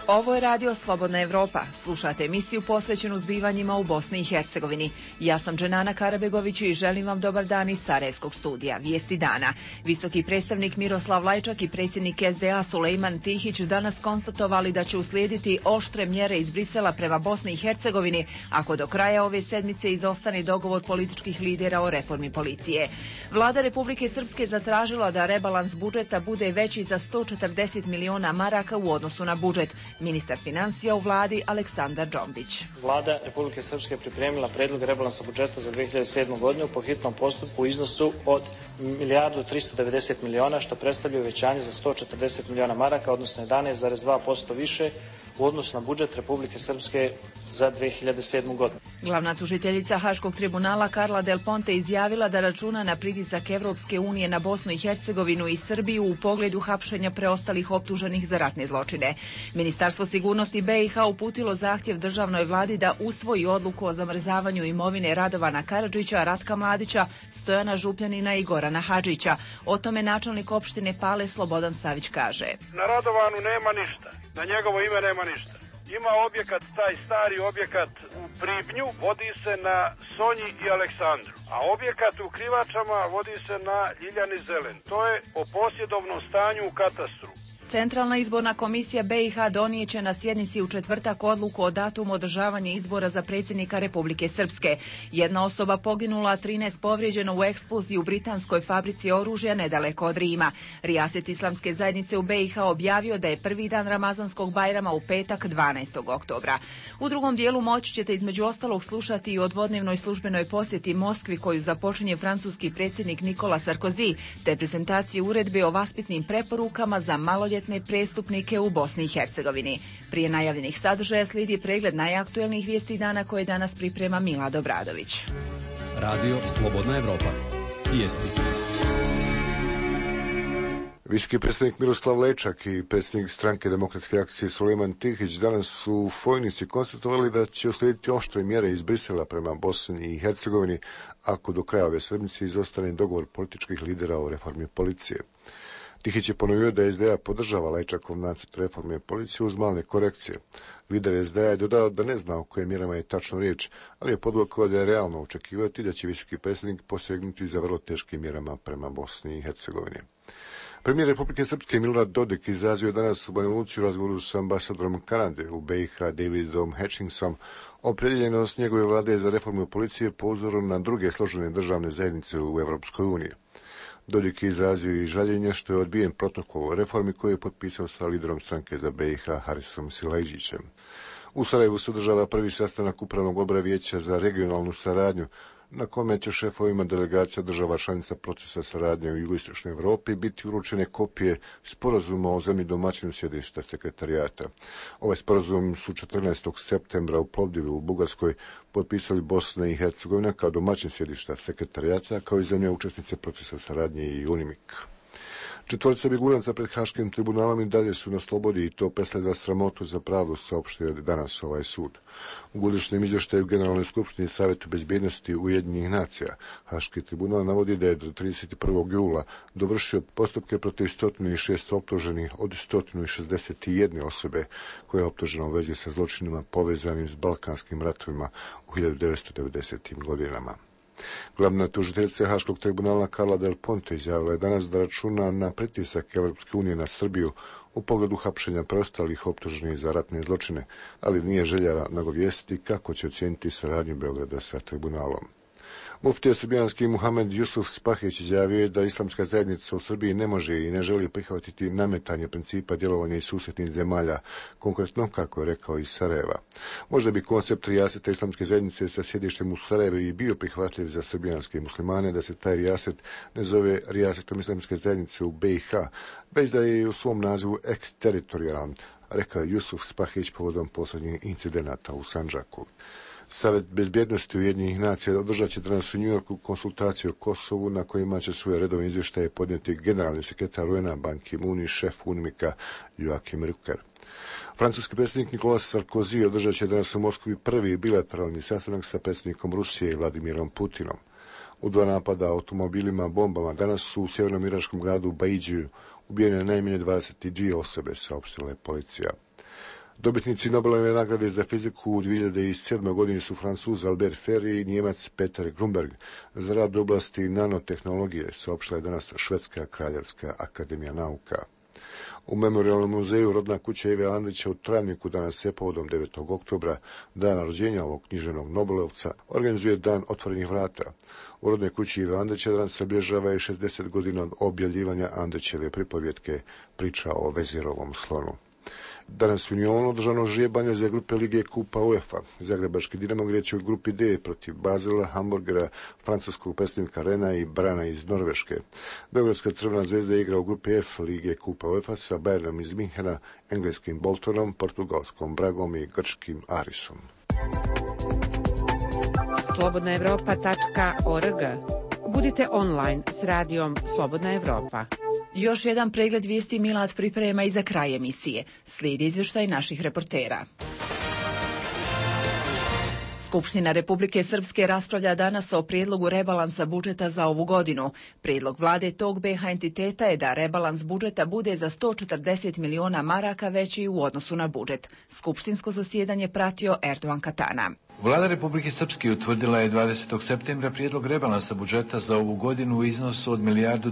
Ovo je Radio Slobodna Evropa. Slušate emisiju posvećenu zbivanjima u Bosni i Hercegovini. Ja sam Dženana Karabegović i želim vam dobar dan iz Sarajevskog studija. Vijesti dana. Visoki predstavnik Miroslav Lajčak i predsjednik SDA Sulejman Tihić danas konstatovali da će uslijediti oštre mjere iz Brisela prema Bosni i Hercegovini ako do kraja ove sedmice izostane dogovor političkih lidera o reformi policije. Vlada Republike Srpske zatražila da rebalans budžeta bude veći za 140 miliona maraka u odnosu na budžet. Ministar financija u vladi Aleksandar Džombić. Vlada Republike Srpske pripremila predlog rebalansa budžeta za 2007. godinu po hitnom postupku u iznosu od 1.390 miliona, što predstavlja uvećanje za 140 miliona maraka, odnosno 11,2% više u odnosu na budžet Republike Srpske za 2007. godinu. Glavna tužiteljica Haškog tribunala Karla Del Ponte izjavila da računa na pritisak Evropske unije na Bosnu i Hercegovinu i Srbiju u pogledu hapšenja preostalih optuženih za ratne zločine. Ministarstvo sigurnosti BiH uputilo zahtjev državnoj vladi da usvoji odluku o zamrzavanju imovine Radovana Karadžića, Ratka Mladića, Stojana Župljanina i Gorana Hadžića. O tome načelnik opštine Pale Slobodan Savić kaže: Na Radovanu nema ništa, na njegovo ime nema ništa. Ima objekat, taj stari objekat u Pribnju, vodi se na Sonji i Aleksandru, a objekat u Krivačama vodi se na Ljiljani Zelen. To je o posjedovnom stanju u katastru. Centralna izborna komisija BiH donijeće na sjednici u četvrtak odluku o datumu održavanja izbora za predsjednika Republike Srpske. Jedna osoba poginula, a 13 povrijeđeno u eksploziji u britanskoj fabrici oružja nedaleko od Rima. Rijaset Islamske zajednice u BiH objavio da je prvi dan Ramazanskog Bajrama u petak 12. oktobra. U drugom dijelu moći ćete između ostalog slušati i o dvodnevnoj službenoj posjeti Moskvi koju započinje francuski predsjednik Nikola Sarkozy, te prezentaciji uredbe o vaspitnim preporukama za maloljetne prestupnike u Bosni i Hercegovini. Prije najavljenih sadržaja slijedi pregled najaktuelnijih vijesti dana koje danas priprema Milad Obradović. Radio Slobodna Evropa. Vijesti. Visoki predstavnik Miroslav Lajčak i predsjednik stranke Demokratske akcije Sulejman Tihić danas su u Fojnici konstatovali da će uslijediti oštre mjere iz Brisela prema Bosni i Hercegovini ako do kraja ove sedmice izostane dogovor političkih lidera o reformi policije. Tihić je ponovio da SDA podržava Lajčakov nacrt reforme policije uz male korekcije. Lider SDA je dodao da ne zna o kojim mjerama je tačno riječ, ali je podvukao da je realno očekivati da će visoki predsjednik posegnuti za vrlo teškim mjerama prema Bosni i Hercegovini. Premijer Republike Srpske Milorad Dodik izrazio danas u Banja Luci u razgovoru s ambasadorom Kanade u BiH Davidom Hatchingsom opredjeljenost njegove vlade za reformu policije po uzoru na druge složene državne zajednice u Evropskoj uniji. Dodik je izrazio i žaljenje što je odbijen protokol o reformi koji je potpisao sa liderom stranke za BiH Harisom Silajđićem. U Sarajevu se održava prvi sastanak Upravnog odbora Vijeća za regionalnu saradnju, na kome će šefovima delegacija država članica procesa saradnje u jugoistočnoj Evropi biti uručene kopije sporazuma o zemlji domaćinu sjedišta sekretarijata. Ovaj sporazum su 14. septembra u Plovdivu u Bugarskoj potpisali Bosna i Hercegovina kao domaćin sjedišta sekretarijata, kao i zemlje učesnice procesa saradnje i UNIMIK. Četvorica bjegunaca pred Haškim tribunalom i dalje su na slobodi i to predstavlja sramotu za pravdu, saopštio danas ovaj sud. U godišnjem izvještaju Generalnoj skupštini Savjetu bezbjednosti Ujedinjenih nacija Haški tribunal navodi da je do 31. jula dovršio postupke protiv 106 optuženih od 161 osobe koja je optužena u vezi sa zločinima povezanim s Balkanskim ratovima u 1990. godinama. Glavna tužiteljica Haškog tribunala Karla Del Ponte izjavila je danas da računa na pritisak Evropske unije na Srbiju u pogledu hapšenja preostalih optuženih za ratne zločine, ali nije željela nagovijestiti kako će ocijeniti saradnju Beograda sa tribunalom. Muftija srbijanski Muhamed Jusuf Spahić izjavio je da islamska zajednica u Srbiji ne može i ne želi prihvatiti nametanje principa djelovanja iz susjednih zemalja, konkretno kako je rekao iz Sarajeva. Možda bi koncept rijaseta islamske zajednice sa sjedištem u Sarajevu i bio prihvatljiv za srbijanske muslimane da se taj rijaset ne zove rijasetom islamske zajednice u BiH, već da je u svom nazivu eksteritorijalan, rekao Jusuf Spahić povodom posljednjih incidenata u Sandžaku. Savjet bezbjednosti Ujedinjenih nacija održat će danas u Njujorku konsultacije o Kosovu na kojima će svoje redovne izvještaje podnijeti generalni sekretar UN-a Ban Ki-moon i šef UNMIK-a Joachim Rücker. Francuski predsjednik Nicolas Sarkozy održat će danas u Moskvi prvi bilateralni sastanak sa predsjednikom Rusije Vladimirom Putinom. U dva napada automobilima bombama danas su u sjevernom iračkom gradu Baidžiju ubijene najmanje 22 osobe, saopštila je policija. Dobitnici Nobelove nagrade za fiziku u 2007. godini su Francuz Albert Ferri i Njemac Peter Grunberg za rad u oblasti nanotehnologije, saopštila je danas Švedska kraljevska akademija nauka. U Memorijalnom muzeju Rodna kuća Ive Andrića u Travniku danas se povodom 9. oktobra, dana rođenja ovog književnog Nobelovca, organizuje dan otvorenih vrata. U Rodnoj kući Ive Andrića danas se obilježava i 60 godina od objavljivanja Andrićeve pripovjetke Priča o vezirovom slonu. Danas u Njonu održano ždrijebanje za grupe Lige Kupa UEFA. Zagrebački Dinamo grijeće u grupi D protiv Bazela, Hamburgera, francuskog predstavnika Rena i Brana iz Norveške. Beogradska Crvena zvezda igra u grupi F Lige Kupa UEFA sa Bayernom iz Minhena, engleskim Boltonom, portugalskom Bragom i grčkim Arisom. slobodnaevropa.org. Budite online s radijom Slobodna Evropa. Još jedan pregled vijesti Milad priprema i za kraj emisije. Slijedi izvještaj naših reportera. Skupština Republike Srpske raspravlja danas o prijedlogu rebalansa budžeta za ovu godinu. Prijedlog vlade tog BiH entiteta je da rebalans budžeta bude za 140 miliona maraka veći u odnosu na budžet. Skupštinsko zasjedanje pratio Erdogan Katana. Vlada Republike Srpske utvrdila je 20. septembra prijedlog rebalansa budžeta za ovu godinu u iznosu od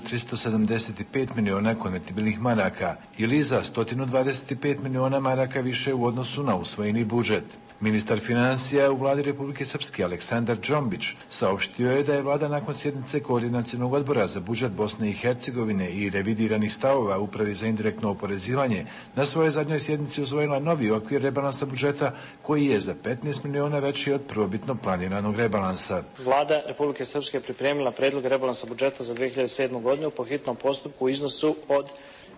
1.375 miliona konvertibilnih maraka ili za 125 miliona maraka više u odnosu na usvojeni budžet. Ministar financija u Vladi Republike Srpske Aleksandar Džombić saopštio je da je vlada nakon sjednice Koordinacionog odbora za budžet Bosne i Hercegovine i revidiranih stavova Upravi za indirektno oporezivanje na svojoj zadnjoj sjednici usvojila novi okvir rebalansa budžeta koji je za 15 miliona veći od prvobitno planiranog rebalansa. Vlada Republike Srpske pripremila predlog rebalansa budžeta za 2007. godinu po hitnom postupku u iznosu od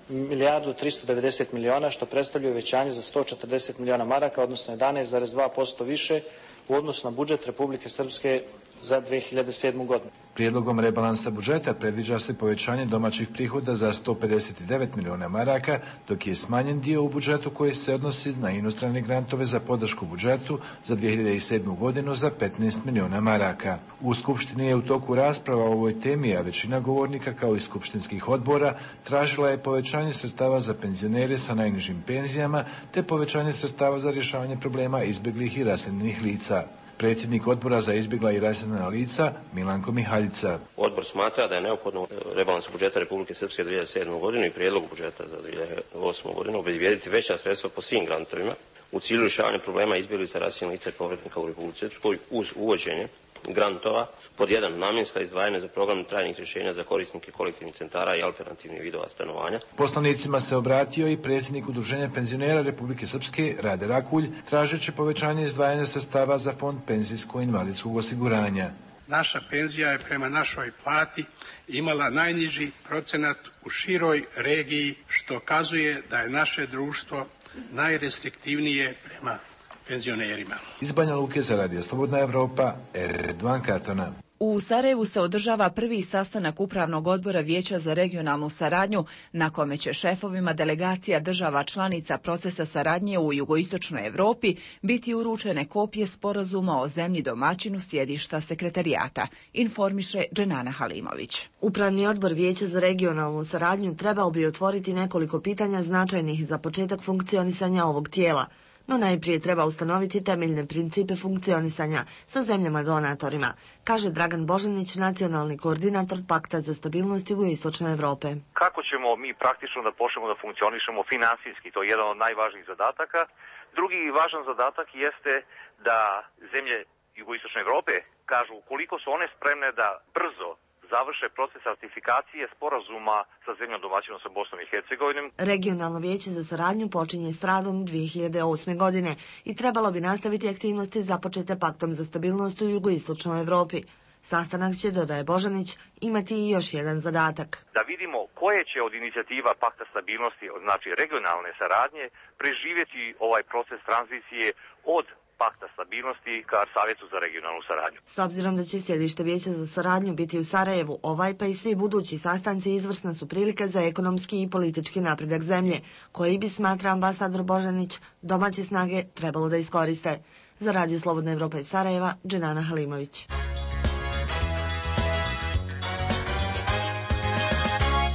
1.390 miliona, što predstavlja uvećanje za 140 miliona maraka, odnosno 11,2% više u odnosu na budžet Republike Srpske za 2007. godinu. Prijedlogom rebalansa budžeta predviđa se povećanje domaćih prihoda za 159 miliona maraka, dok je smanjen dio u budžetu koji se odnosi na inostrane grantove za podršku budžetu za 2007. godinu za 15 miliona maraka. U Skupštini je u toku rasprava o ovoj temi, a većina govornika kao i skupštinskih odbora tražila je povećanje sredstava za penzionere sa najnižim penzijama te povećanje sredstava za rješavanje problema izbjeglih i raseljenih lica. Predsjednik odbora za izbjegla i raseljena lica Milanko Mihaljica. Odbor smatra da je neophodno rebalans budžeta Republike Srpske 2007. godinu i prijedlog budžeta za 2008. godinu obezbijediti veća sredstva po svim grantovima u cilju rješavanja problema izbjeglica, raseljenih lica i povratnika u Republici Srpskoj uz uvođenje grantova pod 1 namjenska izdvajanja za program trajnih rješenja za korisnike kolektivnih centara i alternativnih vidova stanovanja. Poslanicima se obratio i predsjednik Udruženja penzionera Republike Srpske Rade Rakulj, tražeći povećanje izdvajanja sredstava za fond penzijsko-invalidskog osiguranja. Naša penzija je prema našoj plati imala najniži procenat u široj regiji, što kazuje da je naše društvo najrestriktivnije prema penzionerima. Iz Banja Luke za Radio Slobodna Evropa, Erdogan Katana. U Sarajevu se održava prvi sastanak Upravnog odbora Vijeća za regionalnu saradnju, na kome će šefovima delegacija država članica procesa saradnje u jugoistočnoj Europi biti uručene kopije sporazuma o zemlji domaćinu sjedišta sekretarijata, informiše Dženana Halimović. Upravni odbor Vijeća za regionalnu saradnju trebao bi otvoriti nekoliko pitanja značajnih za početak funkcionisanja ovog tijela. No najprije treba ustanoviti temeljne principe funkcionisanja sa zemljama donatorima, kaže Dragan Božanić, nacionalni koordinator Pakta za stabilnost jugoistočne Evrope. Kako ćemo mi praktično da počnemo da funkcionišemo finansijski, to je jedan od najvažnijih zadataka. Drugi važan zadatak jeste da zemlje jugoistočne Evrope kažu koliko su one spremne da brzo završe proces ratifikacije sporazuma sa zemljom domaćinom sa Bosnom i Hercegovinom. Regionalno vijeće za saradnju počinje s radom 2008. godine i trebalo bi nastaviti aktivnosti započete Paktom za stabilnost u jugoistočnoj Evropi. Sastanak će, dodaje Božanić, imati i još jedan zadatak. Da vidimo koje će od inicijativa Pakta stabilnosti, znači regionalne saradnje, preživjeti ovaj proces tranzicije od Pakta stabilnosti ka Savjetu za regionalnu saradnju. S obzirom da će sjedište Vijeća za saradnju biti u Sarajevu, ovaj pa i svi budući sastanci izvrsna su prilika za ekonomski i politički napredak zemlje, koji bi, smatra ambasador Božanić, domaće snage trebalo da iskoriste. Za Radio Slobodna Evropa iz Sarajeva, Dženana Halimović.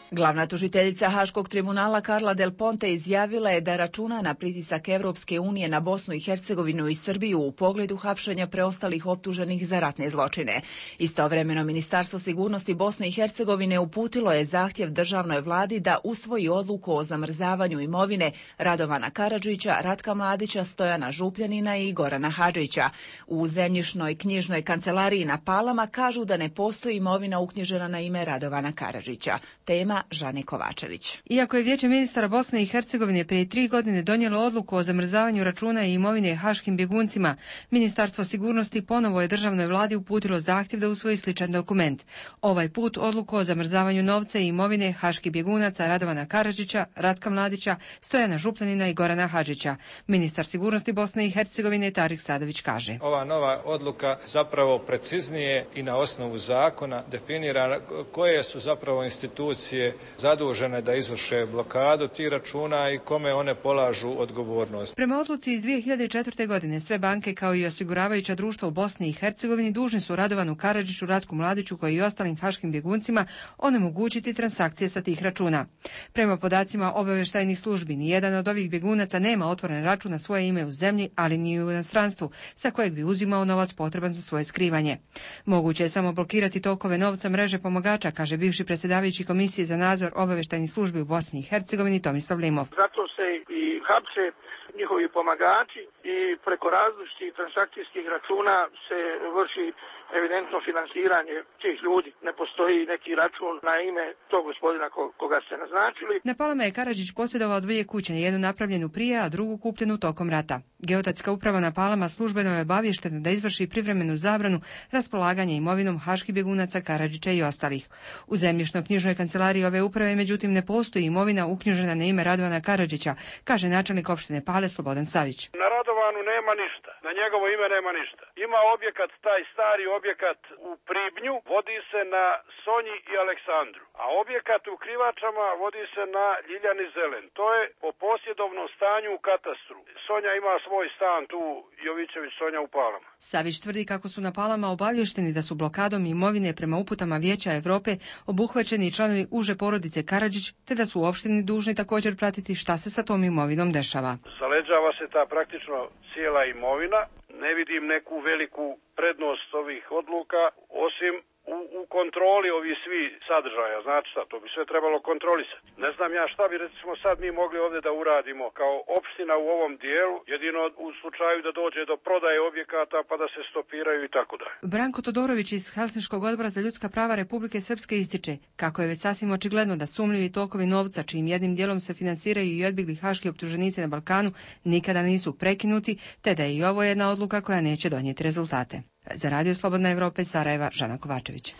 Glavna tužiteljica Haškog tribunala Carla Del Ponte izjavila je da računa na pritisak Evropske unije na Bosnu i Hercegovinu i Srbiju u pogledu hapšenja preostalih optuženih za ratne zločine. Istovremeno Ministarstvo sigurnosti Bosne i Hercegovine uputilo je zahtjev državnoj vladi da usvoji odluku o zamrzavanju imovine Radovana Karadžića, Ratka Mladića, Stojana Župljanina i Gorana Hadžića. U zemljišnoj knjižnoj kancelariji na Palama kažu da ne postoji imovina uknjižena na ime Radovana Karadžića. Tema Žane Kovačević. Iako je Vijeće ministara Bosne i Hercegovine prije 3 godine donijelo odluku o zamrzavanju računa i imovine haškim bjeguncima, Ministarstvo sigurnosti ponovo je državnoj vladi uputilo zahtjev da usvoji sličan dokument. Ovaj put odluku o zamrzavanju novca i imovine haških bjegunaca Radovana Karadžića, Ratka Mladića, Stojana Župljanina i Gorana Hadžića. Ministar sigurnosti Bosne i Hercegovine Tarik Sadović kaže: Ova nova odluka zapravo preciznije i na osnovu zakona definira koje su zapravo institucije zadužene da izvrše blokadu tih računa i kome one polažu odgovornost. Prema odluci iz 2004. godine sve banke kao i osiguravajuća društva u Bosni i Hercegovini dužni su Radovanu Karadžiću, Ratku Mladiću koji i ostalim haškim bjeguncima onemogućiti transakcije sa tih računa. Prema podacima obavještajnih službi, nijedan od ovih bjegunaca nema otvoren račun na svoje ime u zemlji, ali ni u inostranstvu, sa kojeg bi uzimao novac potreban za svoje skrivanje. Moguće je samo blokirati tokove novca mreže pomagača, kaže bivši predsjedavajući Komisije za nadzor obavještajnih službi u Bosni i Hercegovini Tomislav Limov. Zato se i hapse njihovi pomagači i preko različitih transakcijskih računa se vrši evidentno finansiranje tih ljudi. Ne postoji neki račun na ime tog gospodina koga ste naznačili. Na Palama je Karadžić posjedovao 2 kuće, jednu napravljenu prije, a drugu kupljenu tokom rata. Geodetska uprava na Palama službeno je obaviještena da izvrši privremenu zabranu raspolaganja imovinom haških bjegunaca Karadžića i ostalih. U zemljišno-knjižnoj kancelariji ove uprave međutim ne postoji imovina uknjižena na ime Radovana Karadžića, kaže načelnik opštine Pale Slobodan Savić. Na Radovanu nema ništa, na njegovo ime nema ništa. Ima objekat, taj stari objekat u Pribnju, vodi se na Sonji i Aleksandru, a objekat u Krivačama vodi se na Ljiljani Zelen. To je po posjedovnom stanju u katastru. Sonja ima svoj stan tu, Jovićević Sonja u Palama. Savić tvrdi kako su na Palama obavješteni da su blokadom imovine prema uputama Vijeća Evrope obuhvaćeni i članovi uže porodice Karadžić, te da su u opštini dužni također pratiti šta se sa tom imovinom dešava. Zaleđava se ta praktično cijela imovina. Ne vidim neku veliku prednost ovih odluka, osim u kontroli ovih svi sadržaja. Znači šta, to bi sve trebalo kontrolisati. Ne znam ja šta bi recimo sad mi mogli ovdje da uradimo kao opština u ovom dijelu, jedino u slučaju da dođe do prodaje objekata pa da se stopiraju i tako dalje. Branko Todorović iz Helsinškog odbora za ljudska prava Republike Srpske ističe kako je već sasvim očigledno da sumnjivi tokovi novca, čijim jednim dijelom se finansiraju i odbjegli haški optuženici na Balkanu, nikada nisu prekinuti, te da je i ovo jedna odluka koja neće donijeti rezultate. Za Radio Slobodna Evropa iz Sarajeva, Žana Kovačević.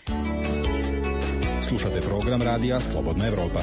Slušate program Radija Slobodna Evropa.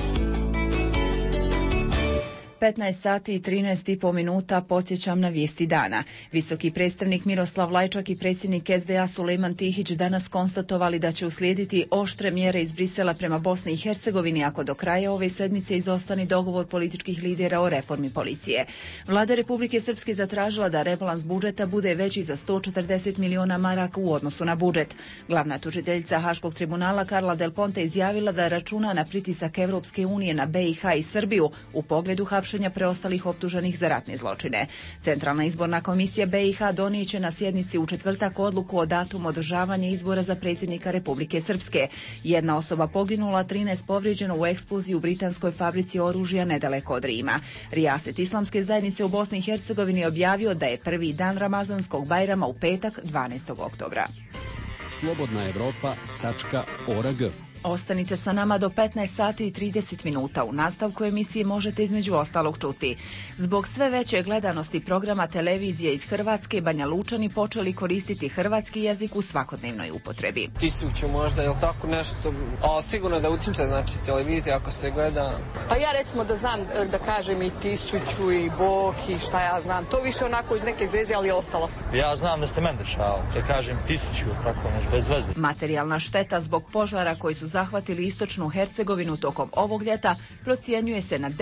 15 sati i 13,5 minuta podsjećam na vijesti dana. Visoki predstavnik Miroslav Lajčak i predsjednik SDA Sulejman Tihić danas konstatovali da će uslijediti oštre mjere iz Brisela prema Bosni i Hercegovini ako do kraja ove sedmice izostane dogovor političkih lidera o reformi policije. Vlada Republike Srpske zatražila da rebalans budžeta bude veći za 140 miliona maraka u odnosu na budžet. Glavna tužiteljica Haškog tribunala Carla Del Ponte izjavila da računa na pritisak Evropske unije na BiH i Srbiju u pogledu hapšenja preostalih optuženih za ratne zločine. Centralna izborna komisija BiH donijet će na sjednici u četvrtak odluku o datumu održavanja izbora za predsjednika Republike Srpske. Jedna osoba poginula, 13 povrijeđeno u eksploziji u britanskoj fabrici oružja nedaleko od Rima. Rijaset islamske zajednice u Bosni i Hercegovini objavio da je prvi dan Ramazanskog Bajrama u petak 12. oktobra. slobodnaevropa.org. Ostanite sa nama do 15 sati i 30 minuta. U nastavku emisije možete između ostalog čuti. Zbog sve veće gledanosti programa televizije iz Hrvatske, Banja Lučani počeli koristiti hrvatski jezik u svakodnevnoj upotrebi. 1000 možda, je li tako nešto? A sigurno da utiče, znači, televizija ako se gleda. Pa ja recimo da znam da kažem i 1000 i Bog i šta ja znam. To više onako iz neke zeze, ali je ostalo. Ja znam da se meni dešava, da kažem 1000, tako može bez veze. Materijalna šteta zbog požara koji su zahvatili istočnu Hercegovinu tokom ovog ljeta procjenjuje se na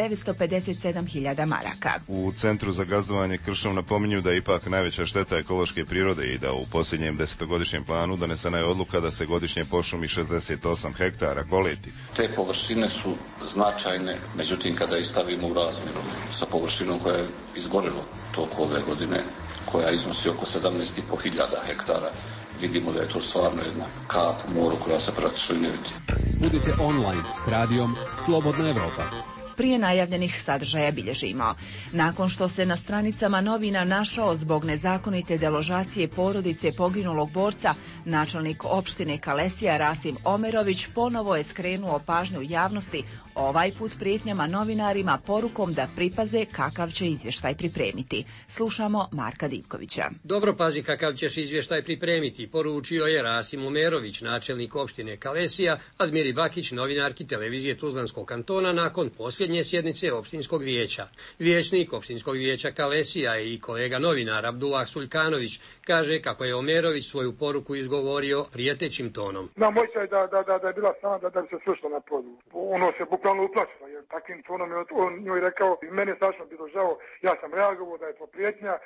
957.000 maraka. U Centru za gazdovanje kršom napominju da je ipak najveća šteta ekološke prirode i da u posljednjem 10-godišnjem planu donesena je odluka da se godišnje pošumi 68 hektara koleti. Te površine su značajne, međutim kada ih stavimo u razmjeru sa površinom koja je izgorila tokom ove godine, koja iznosi oko 17.500 hektara, vidimo da je to stvarno jedna kap u moru koja se praktično ne vidi. Budite online s radijom Slobodna Evropa. Prije najavljenih sadržaja bilježimo. Nakon što se na stranicama novina našao zbog nezakonite deložacije porodice poginulog borca, načelnik opštine Kalesija Rasim Omerović ponovo je skrenuo pažnju javnosti, ovaj put prijetnjama novinarima porukom da pripaze kakav će izvještaj pripremiti. Slušamo Marka Divkovića. Dobro pazi kakav ćeš izvještaj pripremiti, poručio je Rasim Omerović, načelnik opštine Kalesija, Admiri Bakić, novinarki televizije Tuzlanskog kantona nakon posljednje sjednice opštinskog vijeća. Vijećnik opštinskog vijeća Kalesija i kolega novinar Abdullah Suljkanović kaže kako je Omerović svoju poruku izgovorio prijetećim tonom. Znam osjećaj da je bila sama da bi se slušala na podu. Ono se bukvalno uplašila, jer takvim tonom je on njoj rekao, meni je strašno bilo žao, ja sam reagovao da je to prijetnja,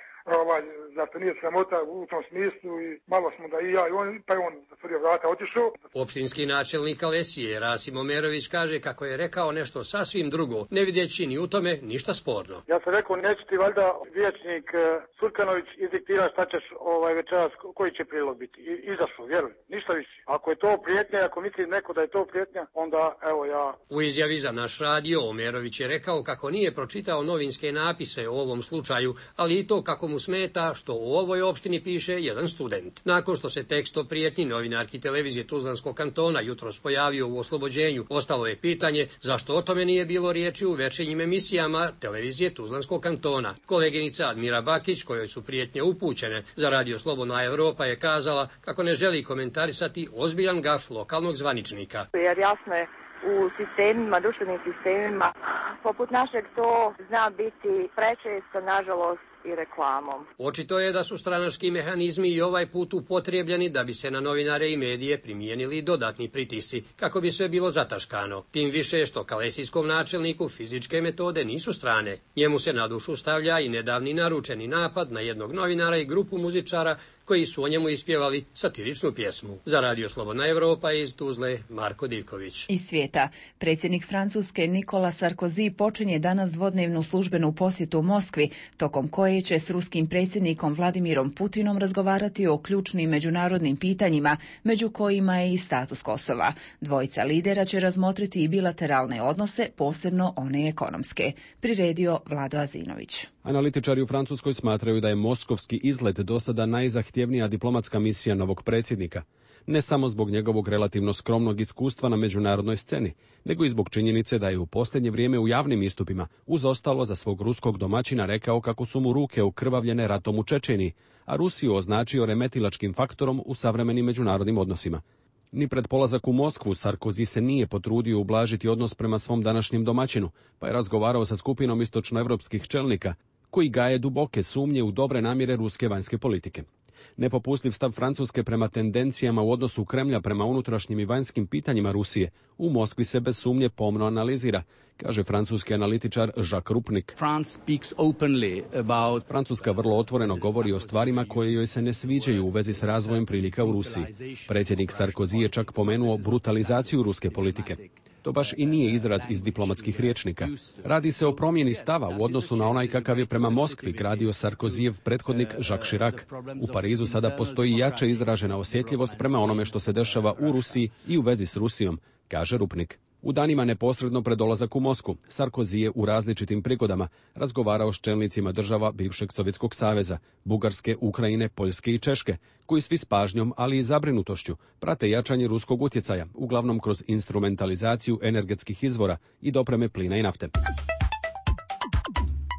zato nije sramota u tom smislu i malo smo da i ja i on, pa je on zatvorio vrata, otišao. Opštinski načelnik Kalesije Rasim Omerović kaže kako je rekao nešto sasvim drugo, ne vidjeći ni u tome ništa sporno. Ja sam rekao, neće ti valjda vijećnik Surkanović izdiktira šta ćeš večeras, koji će prilog biti. Izašao, vjeruj, ništa više. Ako je to prijetnja, ako misli neko da je to prijetnja, onda evo ja. U izjavi za naš radio Omerović je rekao kako nije pročitao novinske napise o ovom slučaju, ali i to kako mu smeta što u ovoj opštini piše jedan student. Nakon što se tekst o prijetnji novinarki televizije Tuzlanskog kantona jutros pojavio u Oslobođenju, ostalo je pitanje zašto o tome nije bilo riječi u večernjim emisijama televizije Tuzlanskog kantona. Koleginica Admira Bakić, kojoj su prijetnje upućene za radio Slobodna Evropa, je kazala kako ne želi komentarisati ozbiljan gaf lokalnog zvaničnika. Jer jasno je, u sistemima, društvenim sistemima, poput našeg to zna biti prečesto, nažalost, i reklamom. Očito je da su stranački mehanizmi i ovaj put upotrijebljeni da bi se na novinare i medije primijenili dodatni pritisci, kako bi sve bilo zataškano. Tim više što kalesijskom načelniku fizičke metode nisu strane. Njemu se na dušu stavlja i nedavni naručeni napad na jednog novinara i grupu muzičara koji su o njemu ispjevali satiričnu pjesmu. Za radio Slobodna Evropa iz Tuzle, Marko Divković. Iz svijeta, predsjednik Francuske Nikola Sarkozy počinje danas dvodnevnu službenu posjetu Moskvi, tokom koje će s ruskim predsjednikom Vladimirom Putinom razgovarati o ključnim međunarodnim pitanjima, među kojima je i status Kosova. Dvojica lidera će razmotriti i bilateralne odnose, posebno one ekonomske. Priredio Vlado Azinović. Analitičari u Francuskoj smatraju da je moskovski izlet do sada najzahtjevnija diplomatska misija novog predsjednika. Ne samo zbog njegovog relativno skromnog iskustva na međunarodnoj sceni, nego i zbog činjenice da je u posljednje vrijeme u javnim istupima uz ostalo za svog ruskog domaćina rekao kako su mu ruke okrvavljene ratom u Čečeniji, a Rusiju označio remetilačkim faktorom u savremenim međunarodnim odnosima. Ni pred polazak u Moskvu Sarkozy se nije potrudio ublažiti odnos prema svom današnjem domaćinu, pa je razgovarao sa skupinom istočnoevropskih čelnika, koji gaje duboke sumnje u dobre namjere ruske vanjske politike. Nepopustljiv stav Francuske prema tendencijama u odnosu Kremlja prema unutrašnjim i vanjskim pitanjima Rusije u Moskvi se bez sumnje pomno analizira, kaže francuski analitičar Jacques Rupnik. Francuska vrlo otvoreno govori o stvarima koje joj se ne sviđaju u vezi s razvojem prilika u Rusiji. Predsjednik Sarkozy je čak pomenuo brutalizaciju ruske politike. To baš i nije izraz iz diplomatskih rječnika. Radi se o promjeni stava u odnosu na onaj kakav je prema Moskvi gradio Sarkozijev prethodnik Jacques Chirac. U Parizu sada postoji jače izražena osjetljivost prema onome što se dešava u Rusiji i u vezi s Rusijom, kaže Rupnik. U danima neposredno pred dolazak u Moskvu, Sarkozy je u različitim prigodama razgovarao s čelnicima država bivšeg Sovjetskog saveza, Bugarske, Ukrajine, Poljske i Češke, koji svi s pažnjom, ali i zabrinutošću, prate jačanje ruskog utjecaja, uglavnom kroz instrumentalizaciju energetskih izvora i dopreme plina i nafte.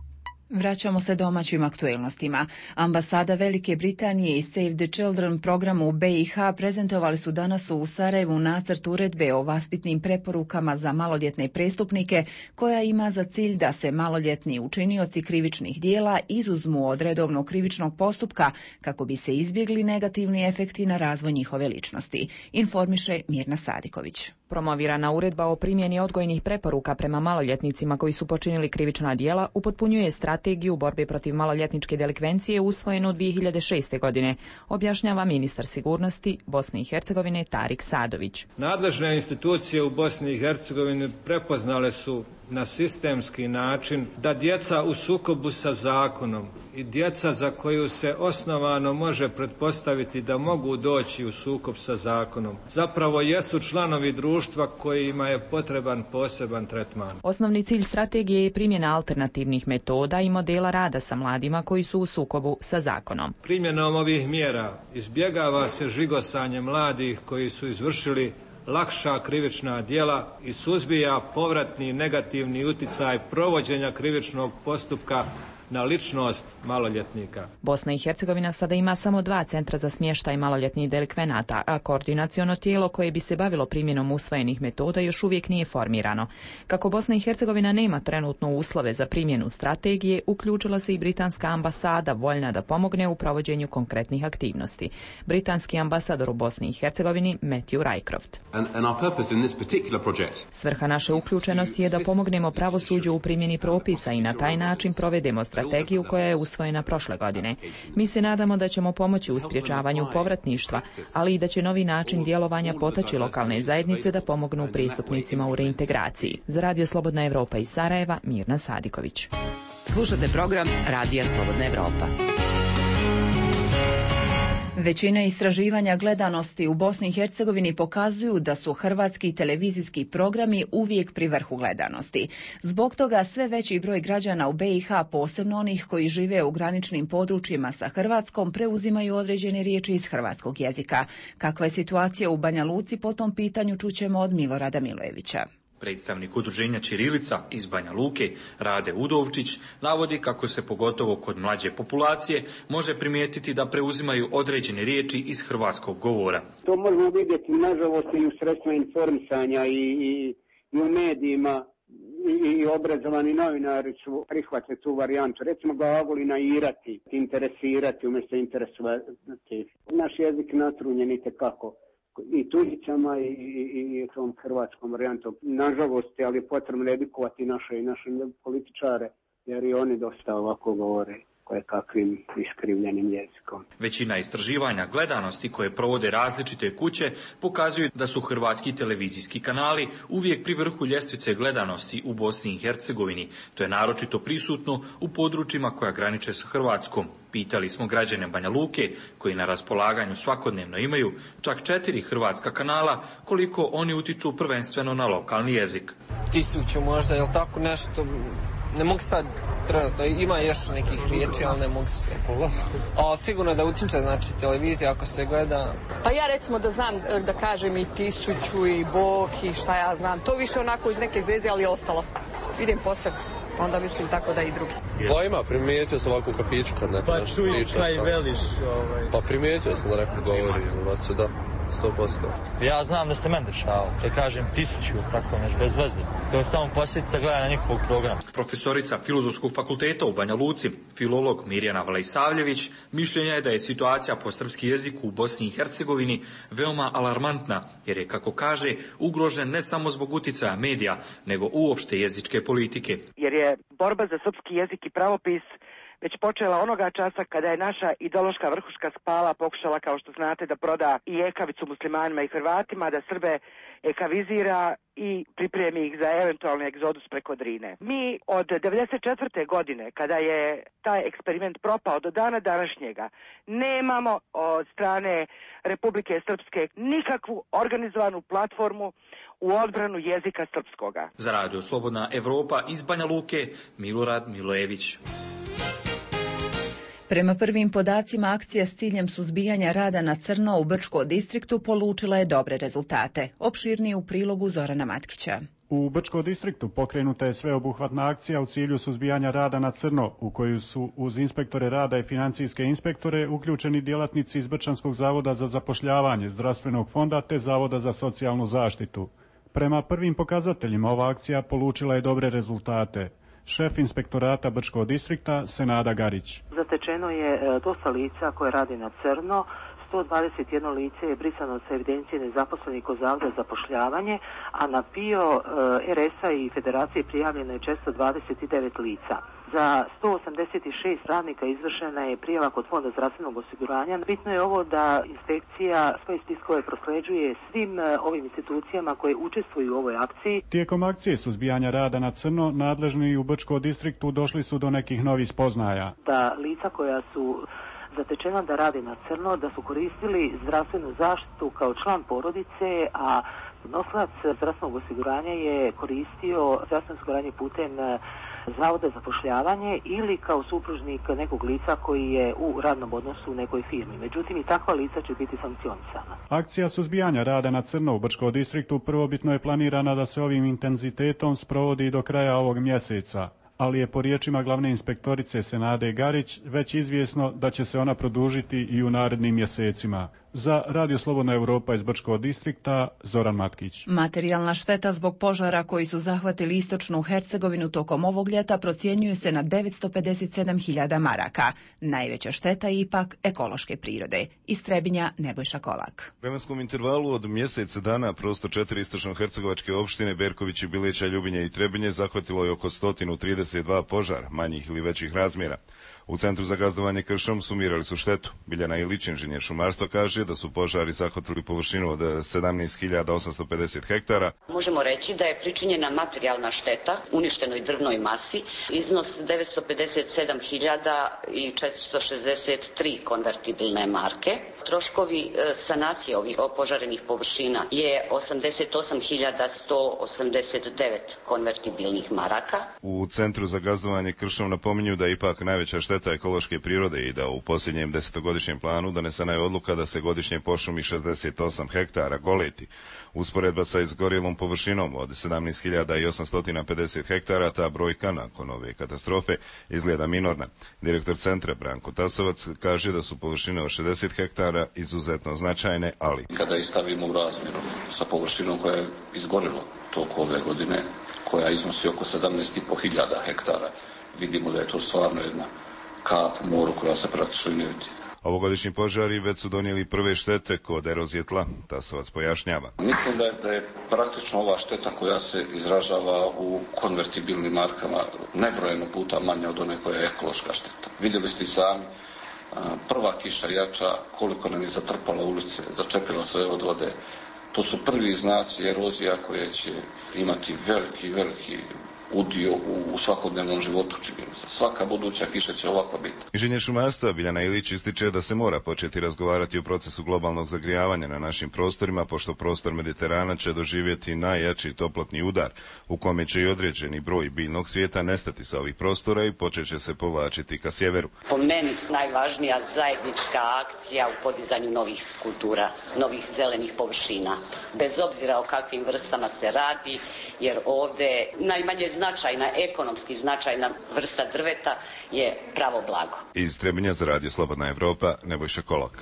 Vraćamo se domaćim aktuelnostima. Ambasada Velike Britanije i Save the Children programu u BiH prezentovali su danas u Sarajevu nacrt uredbe o vaspitnim preporukama za maloljetne prestupnike koja ima za cilj da se maloljetni učinioci krivičnih dijela izuzmu od redovnog krivičnog postupka kako bi se izbjegli negativni efekti na razvoj njihove ličnosti, informiše Mirna Sadiković. Promovirana uredba o primjeni odgojnih preporuka prema maloljetnicima koji su počinili krivična djela upotpunjuje strategiju borbe protiv maloljetničke delikvencije usvojenu 2006. godine, objašnjava ministar sigurnosti Bosne i Hercegovine Tarik Sadović. Nadležne institucije u Bosni i Hercegovini prepoznale su na sistemski način da djeca u sukobu sa zakonom i djeca za koju se osnovano može pretpostaviti da mogu doći u sukob sa zakonom zapravo jesu članovi društva kojima je potreban poseban tretman. Osnovni cilj strategije je primjena alternativnih metoda i modela rada sa mladima koji su u sukobu sa zakonom. Primjenom ovih mjera izbjegava se žigosanje mladih koji su izvršili lakša krivična djela i suzbija povratni negativni uticaj provođenja krivičnog postupka na ličnost maloljetnika. Bosna i Hercegovina sada ima samo 2 centra za smještaj maloljetnih delikvenata, a koordinaciono tijelo koje bi se bavilo primjenom usvojenih metoda još uvijek nije formirano. Kako Bosna i Hercegovina nema trenutno uslove za primjenu strategije, uključila se i britanska ambasada voljna da pomogne u provođenju konkretnih aktivnosti. Britanski ambasador u Bosni i Hercegovini Matthew Rycroft. Svrha naše uključenosti je da pomognemo pravosuđu u primjeni propisa i na taj način provedemo strategiju koja je usvojena prošle godine. Mi se nadamo da ćemo pomoći u sprječavanju povratništva, ali i da će novi način djelovanja potaći lokalne zajednice da pomognu pristupnicima u reintegraciji. Za Radio Slobodna Evropa iz Sarajeva, Mirna Sadiković. Slušate program Radija Slobodna Evropa. Većina istraživanja gledanosti u Bosni i Hercegovini pokazuju da su hrvatski televizijski programi uvijek pri vrhu gledanosti. Zbog toga sve veći broj građana u BiH, posebno onih koji žive u graničnim područjima sa Hrvatskom, preuzimaju određene riječi iz hrvatskog jezika. Kakva je situacija u Banja Luci po tom pitanju čućemo od Milorada Milojevića. Predstavnik udruženja Ćirilica iz Banja Luke, Rade Udovčić, navodi kako se pogotovo kod mlađe populacije može primijetiti da preuzimaju određene riječi iz hrvatskog govora. To možemo vidjeti nažalost i u sredstvima informisanja i u medijima i obrazovani novinari su prihvatili tu varijantu. Recimo glagolina irati, interesirati umjesto interesovati. Naš jezik natrunjen itekako i tuđicama i tom hrvatskom varijantom. Nažalost, ali je potrebno edukovati naše političare, jer i oni dosta ovako govore kakvim iskrivljenim jezikom. Većina istraživanja gledanosti koje provode različite kuće pokazuju da su hrvatski televizijski kanali uvijek pri vrhu ljestvice gledanosti u Bosni i Hercegovini. To je naročito prisutno u područjima koja graniče sa Hrvatskom. Pitali smo građane Banja Luke, koji na raspolaganju svakodnevno imaju čak 4 hrvatska kanala, koliko oni utiču prvenstveno na lokalni jezik. 1000 možda, je li tako nešto? Ne mogu sad trenutno, ima još nekih riječi, ali ne mogu se. Sigurno da utiče, znači, televizija ako se gleda. Pa ja recimo da znam da kažem i 1000 i Bog i šta ja znam. To više onako iz neke zeze, ali je ostalo. Idem posle, onda mislim tako da i drugi. Pa ima, primijetio sam ovako u kafiću kad neko nešto priča. Pa čuj, kaj veliš. Pa primijetio sam da neko govori, da. 100%. Ja znam da se meni dešava, da kažem 1000, tako nešto, bez veze. To je samo posljedica gledanja njihovog programa. Profesorica Filozofskog fakulteta u Banja Luci, filolog Mirjana Vlajsavljević, mišljenja je da je situacija po srpski jezik u Bosni i Hercegovini veoma alarmantna, jer je, kako kaže, ugrožen ne samo zbog uticaja medija, nego uopšte jezičke politike. Jer je borba za srpski jezik i pravopis već počela onoga časa kada je naša ideološka vrhuška spala pokušala, kao što znate, da proda i ekavicu muslimanima i Hrvatima, da Srbe ekavizira i pripremi ih za eventualni egzodus preko Drine. Mi od 1994. godine, kada je taj eksperiment propao do dana današnjega, nemamo od strane Republike Srpske nikakvu organizovanu platformu u odbranu jezika srpskoga. Za Radio Slobodna Evropa iz Banja Luke, Milorad Milojević. Prema prvim podacima, akcija s ciljem suzbijanja rada na crno u Brčko distriktu polučila je dobre rezultate. Opširnije u prilogu Zorana Matkića. U Brčkom distriktu pokrenuta je sveobuhvatna akcija u cilju suzbijanja rada na crno, u koju su uz inspektore rada i financijske inspektore uključeni djelatnici iz Brčanskog zavoda za zapošljavanje, zdravstvenog fonda te Zavoda za socijalnu zaštitu. Prema prvim pokazateljima ova akcija polučila je dobre rezultate. Šef inspektorata Brčkog distrikta Senada Garić. Zatečeno je dosta lica koje radi na crno. 121 lice je brisano sa evidencije nezaposlenih kod Zavoda za zapošljavanje, a na PIO RS-a i Federacije prijavljeno je 429 lica. Za 186 radnika izvršena je prijava kod Fonda zdravstvenog osiguranja. Bitno je ovo da inspekcija svoje spiskove prosleđuje svim ovim institucijama koje učestvuju u ovoj akciji. Tijekom akcije suzbijanja rada na crno, nadležni u Brčkom distriktu došli su do nekih novih spoznaja. Da lica koja su zatečena da radi na crno, da su koristili zdravstvenu zaštitu kao član porodice, a nosilac zdravstvenog osiguranja je koristio zdravstveno osiguranje putem Zavoda za zapošljavanje ili kao supružnik nekog lica koji je u radnom odnosu u nekoj firmi. Međutim, i takva lica će biti sankcionisana. Akcija suzbijanja rada na crno u Brčkom distriktu prvobitno je planirana da se ovim intenzitetom sprovodi do kraja ovog mjeseca, ali je po riječima glavne inspektorice Senade Garić već izvjesno da će se ona produžiti i u narednim mjesecima. Za Radio Slobodna Europa iz Brčkog distrikta, Zoran Matkić. Materijalna šteta zbog požara koji su zahvatili istočnu Hercegovinu tokom ovog ljeta procjenjuje se na 957.000 maraka. Najveća šteta je ipak ekološke prirode. Iz Trebinja Nebojša Kolak. U vremenskom intervalu od mjesec dana prostor 4 istočno-hercegovačke opštine Berković, Bileća, Ljubinje i Trebinje zahvatilo je oko 132 požara, manjih ili većih razmjera. U Centru za gazdovanje kršom sumirali su štetu. Biljana Ilić, inženjer šumarstva, kaže da su požari zahvatili površinu od 17.850 hektara. Možemo reći da je pričinjena materijalna šteta uništenoj drvnoj masi, iznos 957.463 konvertibilne marke. Troškovi sanacije ovih opožarenih površina je 88.189 konvertibilnih maraka. U Centru za gazdovanje kršom napominju da je ipak najveća šteta ekološke prirode i da u posljednjem 10-godišnjem planu donesena je odluka da se godišnje pošumi 68 hektara goleti. Usporedba sa izgorjelom površinom od 17.850 hektara, ta brojka nakon ove katastrofe izgleda minorna. Direktor centra Branko Tasovac kaže da su površine od 60 hektara izuzetno značajne, ali kada ih stavimo u razmjeru sa površinom koja je izgorjela toliko ove godine, koja iznosi oko 17.500 hektara, vidimo da je to stvarno jedna kap u moru koja se praktično ne vidi. Ovogodišnji požari već su donijeli prve štete kod erozije tla, Tasovac pojašnjava. Mislim da je praktično ova šteta koja se izražava u konvertibilnim markama nebrojeno puta manja od one koja je ekološka šteta. Vidjeli ste i sami, prva kiša jača, koliko nam je zatrpala ulice, začepila sve od vode. To su prvi znaci erozija koje će imati veliki udio u svakodnevnom životu, čini mi se. Svaka buduća kiša će ovako biti. Inženjer šumarstva Biljana Ilić ističe da se mora početi razgovarati o procesu globalnog zagrijavanja na našim prostorima, pošto prostor Mediterana će doživjeti najjači toplotni udar, u kome će i određeni broj biljnog svijeta nestati sa ovih prostora i počet će se povlačiti ka sjeveru. Po meni najvažnija zajednička akcija u podizanju novih kultura, novih zelenih površina. Bez obzira o kakvim vrstama se radi, jer ovdje najmanje značajna, ekonomski značajna vrsta drveta je pravo blago. Iz Trebinja za Radio Slobodna Europa, Nebojša Kolak.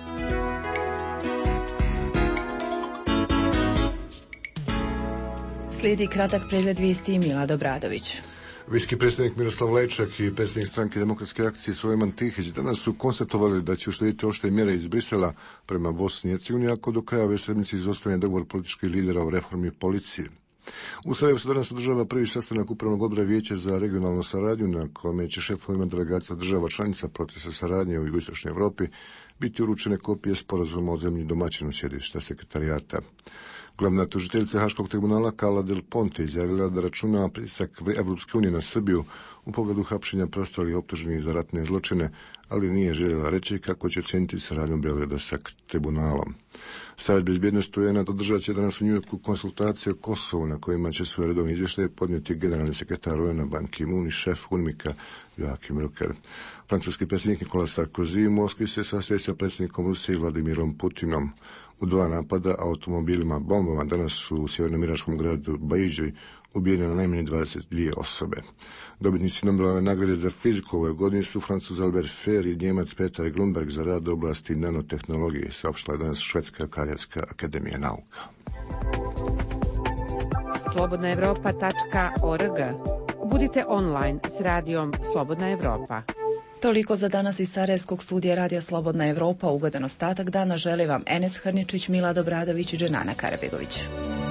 Slijedi kratak pregled vijesti Milad Obradović. Visoki predsjednik Miroslav Lajčak i predsjednik stranke Demokratske akcije Sulejman Tihić danas su konstatovali da će uslijediti oštre mjere iz Brisela prema Bosni i Hercegovini ako do kraja ove sedmice izostane dogovor političkih lidera o reformi policije. U Sarajevu se danas održava prvi sastanak Upravnog odbora Vijeća za regionalnu saradnju na kome će šefovima delegacija država članica procesa saradnje u jugoistočnoj Europi biti uručene kopije sporazuma o zemlji domaćinu sjedišta sekretarijata. Glavna tužiteljica Haškog tribunala Carla Del Ponte izjavila da računa pritisak Evropske unije na Srbiju u pogledu hapšenja preostalih optuženih za ratne zločine, ali nije željela reći kako će ocijeniti saradnju Beograda sa tribunalom. Savjet bezbjednosti UN-a održat će danas u Njujorku konsultacije o Kosovu na kojima će svoje redovne izvještaje podnijeti generalni sekretar UN-a Ban Ki-moon i šef UNMIK-a Joachim Rücker. Francuski predsjednik Nicolas Sarkozy u Moskvi se sastaje sa predsjednikom Rusije Vladimirom Putinom. U 2 napada automobilima bombama danas su u sjevernom iračkom gradu Bajidži ubijene najmanje 22 osobe. Dobitnici Nobelove nagrade za fiziku ove godine su Francuz Albert Fer i Njemac Petar Grunberg za rad u oblasti nanotehnologije, saopštila je danas Švedska kraljevska akademija nauka. slobodnaevropa.org. Budite online s radijom Slobodna Evropa. Toliko za danas iz Sarajevskog studija Radija Slobodna Evropa. Ugodan ostatak dana želi vam Enes Hrničić, Milad Obradović i Dženana Karabegović.